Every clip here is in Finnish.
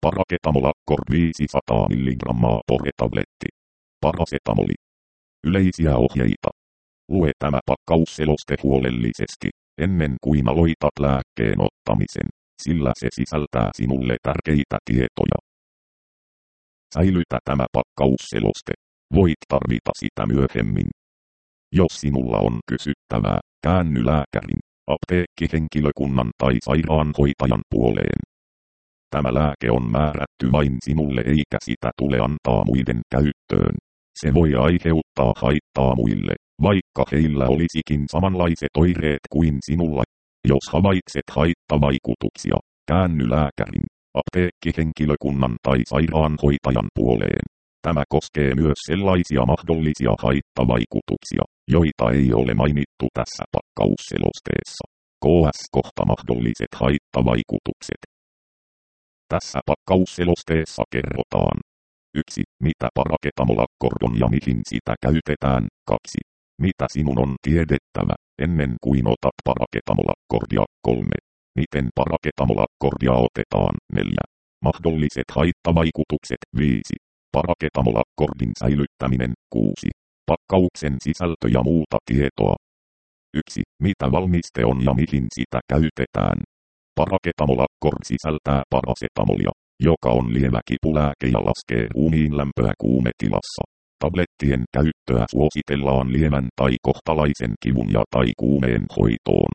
Paracetamol Accord 500 mg pore-tabletti. Paracetamoli. Yleisiä ohjeita. Lue tämä pakkausseloste huolellisesti, ennen kuin aloitat lääkkeen ottamisen, sillä se sisältää sinulle tärkeitä tietoja. Säilytä tämä pakkausseloste. Voit tarvita sitä myöhemmin. Jos sinulla on kysyttävää, käänny lääkärin, apteekkihenkilökunnan tai sairaanhoitajan puoleen. Tämä lääke on määrätty vain sinulle eikä sitä tule antaa muiden käyttöön. Se voi aiheuttaa haittaa muille, vaikka heillä olisikin samanlaiset oireet kuin sinulla. Jos havaitset haittavaikutuksia, käänny lääkärin, apteekkihenkilökunnan tai sairaanhoitajan puoleen. Tämä koskee myös sellaisia mahdollisia haittavaikutuksia, joita ei ole mainittu tässä pakkausselosteessa. KS-kohta mahdolliset haittavaikutukset. Tässä pakkausselosteessa kerrotaan 1. Mitä Paracetamol Accord on ja mihin sitä käytetään. 2. Mitä sinun on tiedettävä, ennen kuin otat Paracetamol Accordia. 3. Miten Paracetamol Accordia otetaan. 4. Mahdolliset haittavaikutukset. 5. Paracetamol Accordin säilyttäminen. 6. Pakkauksen sisältö ja muuta tietoa. 1. Mitä valmiste on ja mihin sitä käytetään. Paracetamol Accord sisältää parasetamolia, joka on lievä kipulääke ja laskee ruumiin lämpöä kuumetilassa. Tablettien käyttöä suositellaan lievän tai kohtalaisen kivun ja tai kuumeen hoitoon.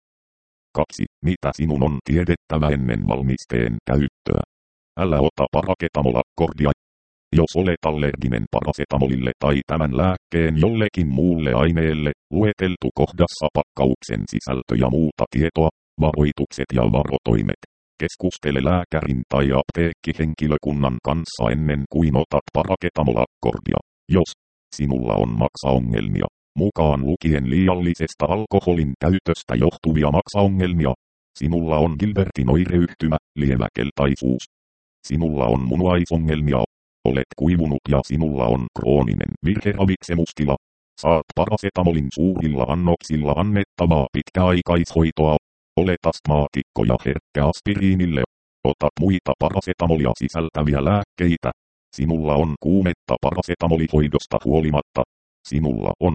2. Mitä sinun on tiedettävä ennen valmisteen käyttöä. Älä ota Paracetamol Accordia. Jos olet allerginen parasetamolille tai tämän lääkkeen jollekin muulle aineelle, lueteltu kohdassa pakkauksen sisältö ja muuta tietoa, varoitukset ja varotoimet. Keskustele lääkärin tai apteekkihenkilökunnan kanssa ennen kuin otat Paracetamol Accordia. Jos sinulla on maksaongelmia, mukaan lukien liiallisesta alkoholin käytöstä johtuvia maksaongelmia, sinulla on Gilbertin oireyhtymä, lievä keltaisuus, sinulla on munuaisongelmia, olet kuivunut ja sinulla on krooninen virheravitsemustila, saat parasetamolin suurilla annoksilla annettavaa pitkäaikaishoitoa, olet astmaatikko ja herkkä aspiriinille, otat muita parasetamolia sisältäviä lääkkeitä, sinulla on kuumetta parasetamolihoidosta huolimatta, sinulla on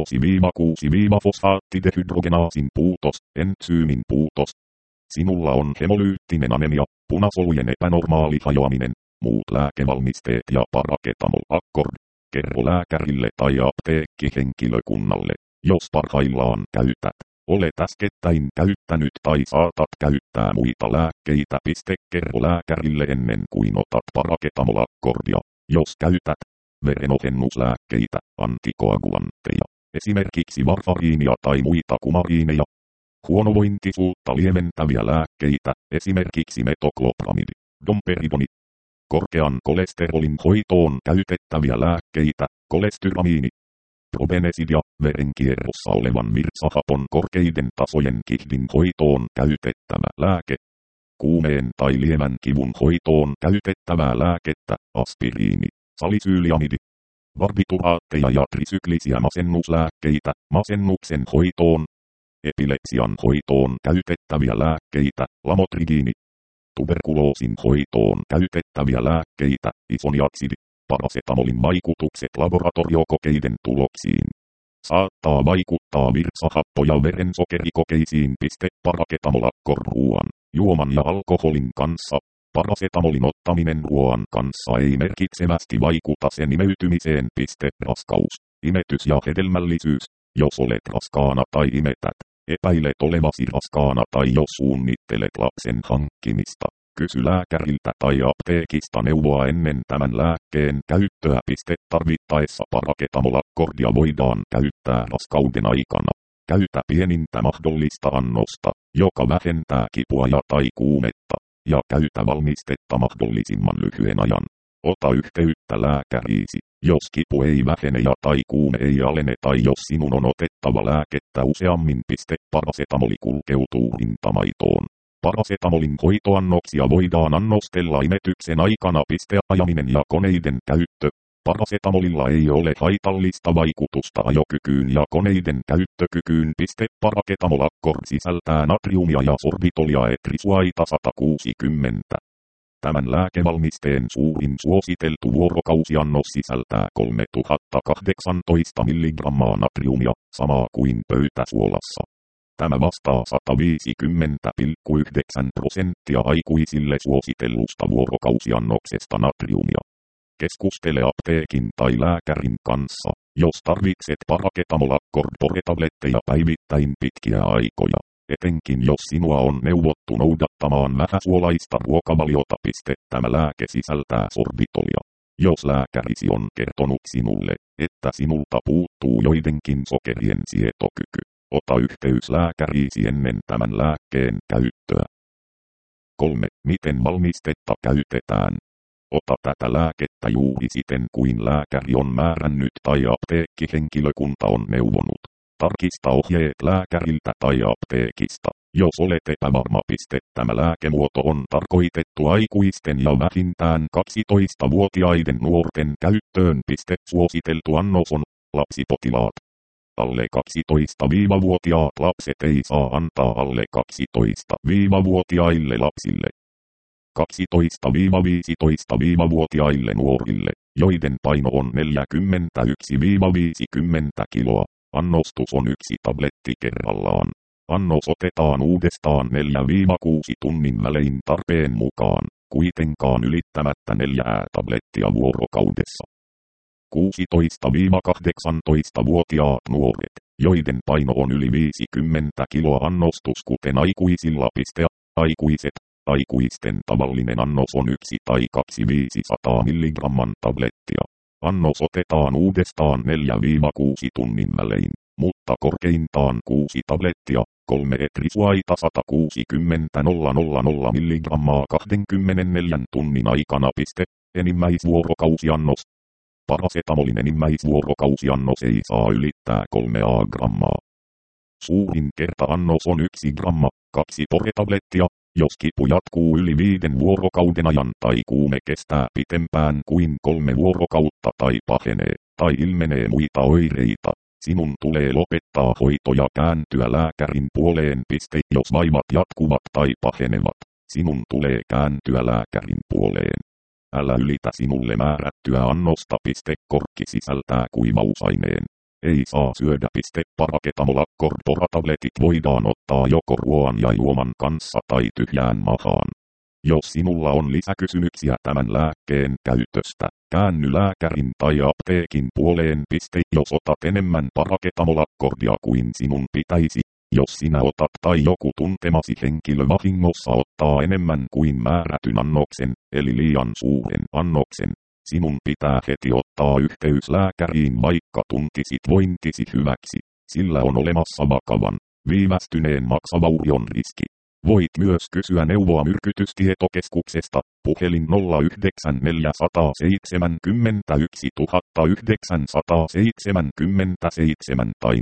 glukoosi-6-fosfaattidehydrogenaasin puutos, entsyymin puutos, sinulla on hemolyyttinen anemia, punasolujen epänormaali hajoaminen, muut lääkevalmisteet ja Paracetamol Accord. Kerro lääkärille tai apteekkihenkilökunnalle, jos parhaillaan käytät, olet äskettäin käyttänyt tai saatat käyttää muita lääkkeitä. Kerro lääkärille ennen kuin otat Paracetamol Accordia, jos käytät verenohennuslääkkeitä, antikoagulantteja, esimerkiksi varfariinia tai muita kumariineja, huonovointisuutta lieventäviä lääkkeitä, esimerkiksi metoklopramidi, domperidoni, korkean kolesterolin hoitoon käytettäviä lääkkeitä, kolestyramiini, probenecid ja verenkierrossa olevan virtsahapon korkeiden tasojen kihdin hoitoon käytettävä lääke, kuumeen tai lievän kivun hoitoon käytettävää lääkettä, aspiriini, salisyyliamidi, barbituraatteja ja trisyklisiä masennuslääkkeitä, masennuksen hoitoon, epilepsian hoitoon käytettäviä lääkkeitä, lamotrigiini, tuberkuloosin hoitoon käytettäviä lääkkeitä, isoniatsidi, parasetamolin vaikutukset laboratoriokokeiden tuloksiin. Saattaa vaikuttaa virtsahappo- ja verensokerikokeisiin. Paracetamol Accord ruoan, juoman ja alkoholin kanssa. Parasetamolin ottaminen ruoan kanssa ei merkitsevästi vaikuta sen imeytymiseen. Raskaus, imetys ja hedelmällisyys. Jos olet raskaana tai imetät, epäilet olevasi raskaana tai jos suunnittelet lapsen hankkimista, kysy lääkäriltä tai apteekista neuvoa ennen tämän lääkkeen käyttöä. Tarvittaessa Paracetamol Accordia voidaan käyttää raskauden aikana. Käytä pienintä mahdollista annosta, joka vähentää kipua ja tai kuumetta, ja käytä valmistetta mahdollisimman lyhyen ajan. Ota yhteyttä lääkäriisi, jos kipu ei vähene ja tai kuume ei alene tai jos sinun on otettava lääkettä useammin. Parasetamoli kulkeutuu rintamaitoon. Parasetamolin hoitoannoksia voidaan annostella imetyksen aikana. Ajaminen ja koneiden käyttö. Parasetamolilla ei ole haitallista vaikutusta ajokykyyn ja koneiden käyttökykyyn. Paracetamol Accord sisältää natriumia ja sorbitolia etrisuaita 160. Tämän lääkevalmisteen suurin suositeltu vuorokausiannos sisältää 3018 mg natriumia, samaa kuin pöytäsuolassa. Tämä vastaa 150,9% aikuisille suositellusta vuorokausiannoksesta natriumia. Keskustele apteekin tai lääkärin kanssa, jos tarvitset Paracetamol Accord-tabletteja päivittäin pitkiä aikoja. Etenkin jos sinua on neuvottu noudattamaan vähäsuolaista ruokavaliota. Tämä lääke sisältää sorbitolia. Jos lääkärisi on kertonut sinulle, että sinulta puuttuu joidenkin sokerien sietokyky, ota yhteys lääkäriisi ennen tämän lääkkeen käyttöä. 3. Miten valmistetta käytetään? Ota tätä lääkettä juuri siten kuin lääkäri on määrännyt tai apteekkihenkilökunta on neuvonut. Tarkista ohjeet lääkäriltä tai apteekista, jos olet epävarma. Tämä lääkemuoto on tarkoitettu aikuisten ja vähintään 12-vuotiaiden nuorten käyttöön. Suositeltu annos on lapsipotilaat. Alle 12-vuotiaat lapset ei saa antaa alle 12-vuotiaille lapsille. 12-15-vuotiaille nuorille, joiden paino on 41-50 kiloa. Annostus on 1 tabletti kerrallaan. Annos otetaan uudestaan 4-6 tunnin välein tarpeen mukaan, kuitenkaan ylittämättä 4 tablettia vuorokaudessa. 16-18-vuotiaat nuoret, joiden paino on yli 50 kiloa. Annostus kuten aikuisilla. Aikuisten tavallinen annos on 1 tai 2 500 mg tablettia. Annos otetaan uudestaan 4-6 tunnin välein, mutta korkeintaan 6 tablettia, 3 etrisuaita 160 000 mg 24 tunnin aikana. Enimmäisvuorokausiannos. Paracetamolin enimmäisvuorokausiannos ei saa ylittää 3 grammaa. Suurin kerta-annos on 1 gramma, 2 poretablettia. Jos kipu jatkuu yli 5 vuorokauden ajan tai kuume kestää pitempään kuin 3 vuorokautta tai pahenee, tai ilmenee muita oireita, sinun tulee lopettaa hoito ja kääntyä lääkärin puoleen. Jos vaivat jatkuvat tai pahenevat, sinun tulee kääntyä lääkärin puoleen. Älä ylitä sinulle määrättyä annosta. Korkki sisältää kuivausaineen. Ei saa syödä. Paracetamol Accord-tabletit voidaan ottaa joko ruoan ja juoman kanssa tai tyhjään mahaan. Jos sinulla on lisäkysymyksiä tämän lääkkeen käytöstä, käänny lääkärin tai apteekin puoleen. Jos otat enemmän Paracetamol Accordia kuin sinun pitäisi, jos sinä otat tai joku tuntemasi henkilö vahingossa ottaa enemmän kuin määrätyn annoksen, eli liian suuren annoksen, sinun pitää heti ottaa yhteys lääkäriin, vaikka tuntisit vointisi hyväksi, sillä on olemassa vakavan, viivästyneen maksavaurion riski. Voit myös kysyä neuvoa myrkytystietokeskuksesta, puhelin 09471 tai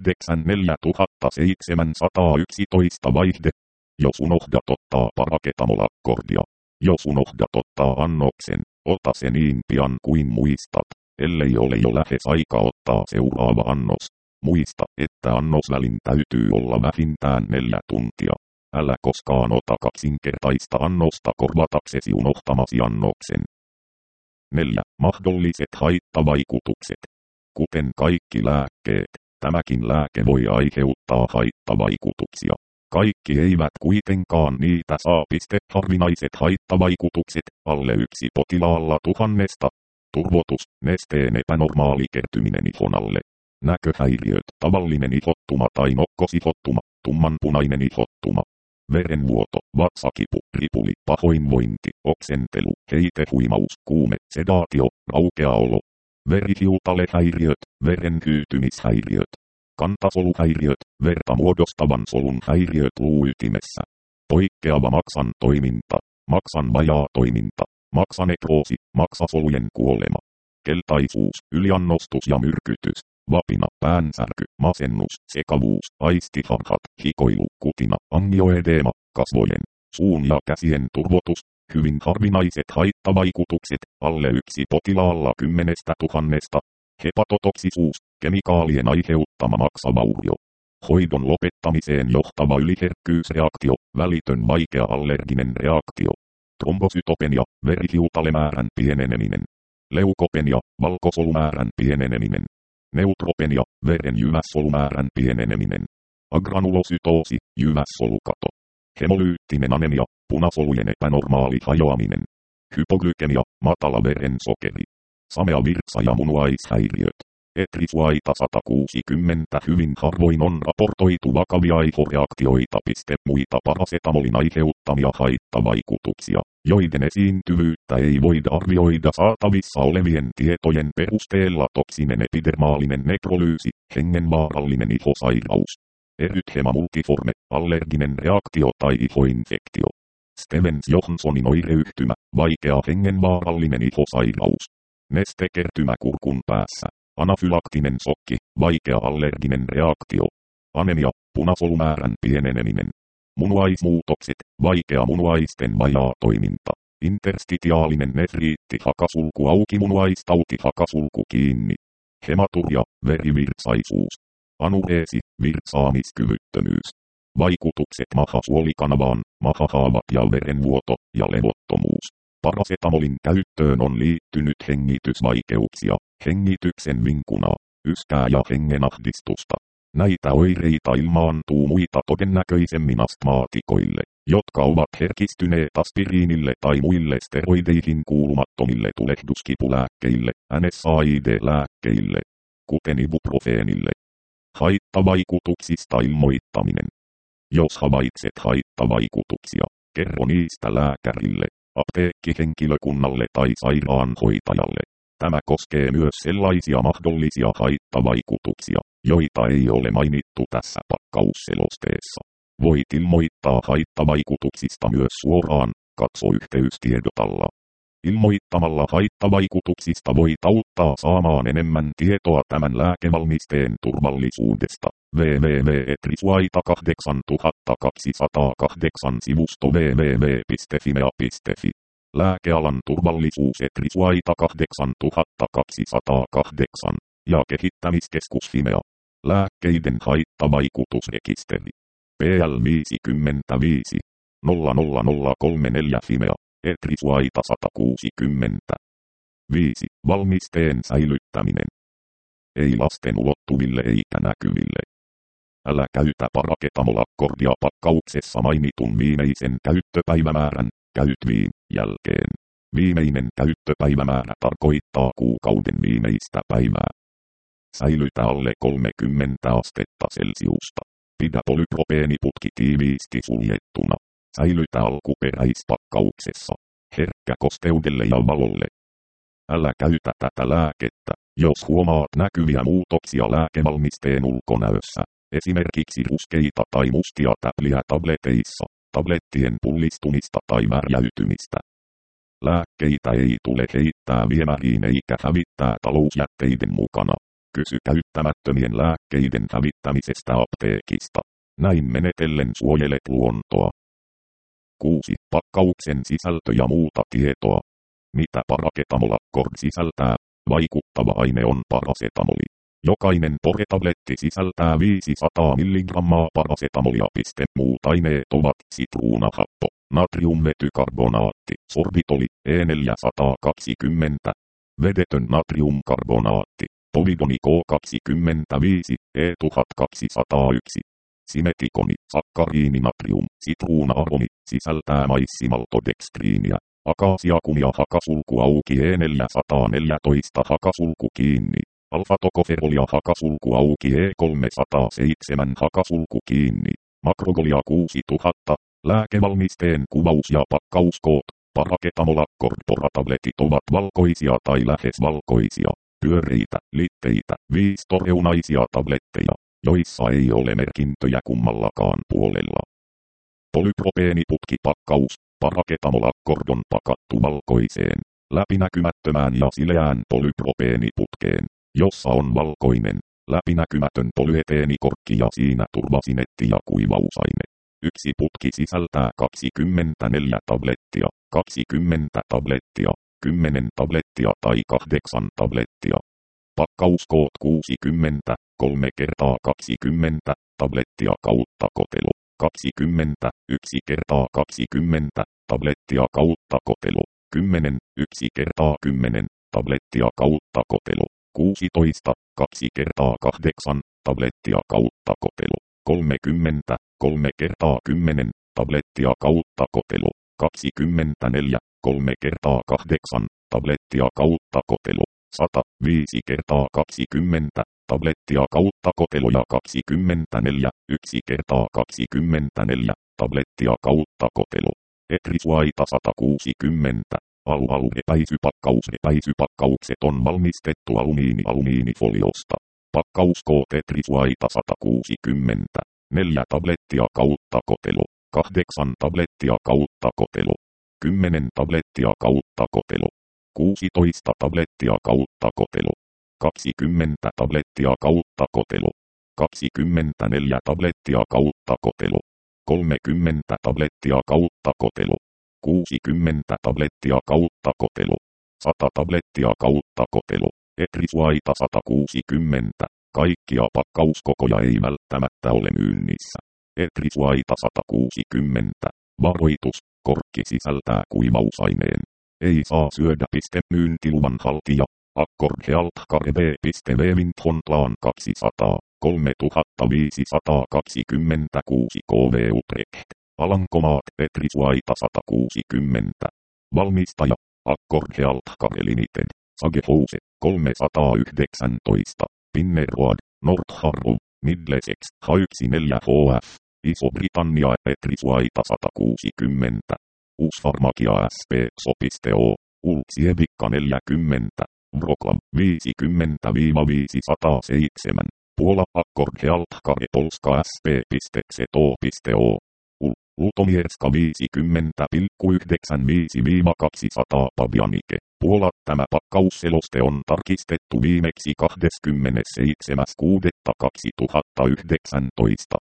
094700711 vaihde. Jos unohdat ottaa Paracetamol Accordia, jos unohdat ottaa annoksen, ota se niin pian kuin muistat, ellei ole jo lähes aika ottaa seuraava annos. Muista, että annosvälin täytyy olla vähintään 4 tuntia. Älä koskaan ota kaksinkertaista annosta korvataksesi unohtamasi annoksen. 4. Mahdolliset haittavaikutukset. Kuten kaikki lääkkeet, tämäkin lääke voi aiheuttaa haittavaikutuksia. Kaikki eivät kuitenkaan niitä saa. Harvinaiset haittavaikutukset, alle 1 potilaalla 1000. Turvotus, nesteen epänormaali kertyminen ihon alle. Näköhäiriöt, tavallinen ihottuma tai nokkosihottuma, tummanpunainen ihottuma. Verenvuoto, vatsakipu, ripuli, pahoinvointi, oksentelu, heitehuimaus, kuume, sedaatio, raukea olo. Verihiutalehäiriöt, verenhyytymishäiriöt. Kantasoluhäiriöt, verta muodostavan solun häiriöt luuytimessä. Poikkeava maksan toiminta, maksan vajaa toiminta, maksanekroosi, maksasolujen kuolema. Keltaisuus, yliannostus ja myrkytys, vapina, päänsärky, masennus, sekavuus, aistiharhat, hikoilu, kutina, angioedeema, kasvojen, suun ja käsien turvotus. Hyvin harvinaiset haittavaikutukset, alle 1 potilaalla 10 000. Hepatotoksisuus, kemikaalien aiheuttama maksavaurio. Hoidon lopettamiseen johtava yliherkkyysreaktio, välitön vaikea allerginen reaktio. trombosytopenia, verihiutalemäärän pieneneminen. Leukopenia, valkosolumäärän pieneneminen. Neutropenia, veren jyvässolumäärän pieneneminen. Agranulosytoosi, jyvässolukato. Hemolyyttinen anemia, punasolujen epänormaali hajoaminen. Hypoglykemia, matala verensokeri. Samea virtsa ja munuaishäiriöt. Etrisuaita 160 hyvin harvoin on raportoitu vakavia aivoreaktioita. Muita parasetamolin aiheuttamia haittavaikutuksia, joiden esiintyvyyttä ei voida arvioida saatavissa olevien tietojen perusteella. Toksinen epidermaalinen nekrolyysi, hengenvaarallinen ihosairaus. Erythema multiforme, allerginen reaktio tai ihoinfektio. Stevens-Johnsonin oireyhtymä, vaikea hengenvaarallinen ihosairaus. Nestekertymä kurkun päässä. Anafylaktinen sokki, vaikea allerginen reaktio. Anemia, punasolumäärän pieneneminen. Munuaismuutokset, vaikea munuaisten vajaa toiminta. Interstitiaalinen nefriitti, hakasulku auki, munuaistauti, hakasulku kiinni. Hematuria, verivirtsaisuus. Anureesi, virtsaamiskyvyttömyys. Vaikutukset mahasuolikanavaan, mahahaavat ja verenvuoto ja levottomuus. Parasetamolin käyttöön on liittynyt hengitysvaikeuksia, hengityksen vinkunaa, yskää ja hengenahdistusta. Näitä oireita ilmaantuu muita todennäköisemmin astmaatikoille, jotka ovat herkistyneet aspiriinille tai muille steroideihin kuulumattomille tulehduskipulääkkeille, NSAID-lääkkeille, kuten ibuprofeenille. Haittavaikutuksista ilmoittaminen. Jos havaitset haittavaikutuksia, kerro niistä lääkärille, apteekkihenkilökunnalle tai sairaanhoitajalle. Tämä koskee myös sellaisia mahdollisia haittavaikutuksia, joita ei ole mainittu tässä pakkausselosteessa. Voit ilmoittaa haittavaikutuksista myös suoraan, katso yhteystiedotalla. Ilmoittamalla haittavaikutuksista voit auttaa saamaan enemmän tietoa tämän lääkevalmisteen turvallisuudesta. www.etrisuaita8208 sivusto www.fimea.fi. Lääkealan turvallisuus Etrisuaita 8208 ja kehittämiskeskus Fimea. Lääkkeiden haittavaikutusrekisteri. PL 55 00034 Fimea. Etrisuaita 160. 5. Valmisteen säilyttäminen. Ei lasten ulottuville eikä näkyville. Älä käytä paracetamol-akkordia pakkauksessa mainitun viimeisen käyttöpäivämäärän jälkeen. Viimeinen käyttöpäivämäärä tarkoittaa kuukauden viimeistä päivää. Säilytä alle 30 astetta Celsiusta. Pidä polypropeeniputki tiiviisti suljettuna. Säilytä alkuperäispakkauksessa. Herkkä kosteudelle ja valolle. Älä käytä tätä lääkettä, jos huomaat näkyviä muutoksia lääkevalmisteen ulkonäössä. Esimerkiksi ruskeita tai mustia täpliä tableteissa, tablettien pullistumista tai värjäytymistä. Lääkkeitä ei tule heittää viemäriin eikä hävittää talousjätteiden mukana. Kysy käyttämättömien lääkkeiden hävittämisestä apteekista. Näin menetellen suojelet luontoa. 6. Pakkauksen sisältö ja muuta tietoa. Mitä paracetamol-akkord sisältää? Vaikuttava aine on parasetamoli. Jokainen poretabletti sisältää 500 mg parasetamolia. Muut aineet ovat sitruunahappo, natriumvetykarbonaatti, sorbitoli, E420, vedetön natriumkarbonaatti, povidoni K25, E1201, simetikoni, sakkariininatrium, sitruuna-aromi, sisältää maissimaltodekstriiniä, akasiakumia hakasulku auki E414 hakasulku kiinni. Alfa-tokoferolia hakasulku auki E307 hakasulku kiinni. Makrogolia 6000. Lääkevalmisteen kuvaus ja pakkauskoot. Paracetamol-akkord poratabletit ovat valkoisia tai lähes valkoisia. Pyöreitä, litteitä, viistoreunaisia tabletteja, joissa ei ole merkintöjä kummallakaan puolella. Polypropeeniputki-pakkaus. Paracetamol-akkord on pakattu valkoiseen, läpinäkymättömään ja sileään polypropeeniputkeen, jossa on valkoinen, läpinäkymätön polyeteenikorkki ja siinä turvasinetti ja kuivausaine. Yksi putki sisältää 24 tablettia, 20 tablettia, 10 tablettia tai 8 tablettia. Pakkauskoot 60, 3 kertaa 20 tablettia kautta kotelo, 20, 1 kertaa 20 tablettia kautta kotelu. 10, 1 kertaa 10, tablettia kautta kotelu. 16, 2 kertaa 8, tablettia kautta kotelu. 30, 3 kertaa 10, tablettia kautta kotelu. 24, 3 kertaa 8, tablettia kautta kotelu. 100, 5 kertaa 20, tablettia kautta kotelu ja 24, 1 kertaa 24, tablettia kautta kotelu. Etrisuaita 160. Epäisypakkaukset on valmistettu alumiinifoliosta. Pakkauskoot Etrisuaita 160. 4 tablettia kautta kotelu. 8 tablettia kautta kotelu. 10 tablettia kautta kotelu. 16 tablettia kautta kotelu. 20 tablettia kautta kotelu. 24 tablettia kautta kotelu. 30 tablettia kautta kotelu. 60 tablettia kautta kotelu. 100 tablettia kautta kotelu. Etrisuaita 160. Kaikkia pakkauskokoja ei välttämättä ole myynnissä. Etrisuaita 160. Varoitus, korkki sisältää kuivausaineen. Ei saa syödä. Myyntiluvan haltija. Accord Health Winthontlaan 200, 3526 KV Utrecht. Alankomaat Etrisuaita 160. Valmistaja Accord Health Limited. Sagehouset 319. Pinnerroad, Nordharrow, Middlesex, H1 4HF. Iso-Britannia Etrisuaita 160. Uusfarmakia SP Sopisteo. Ultsievikka 40. Wrocław 50-507. Puola Accord Health Polska SP.CTO. Lutomierska 50,95-200 Pabianike. Puola. Tämä pakkausseloste on tarkistettu viimeksi 27.6.2019.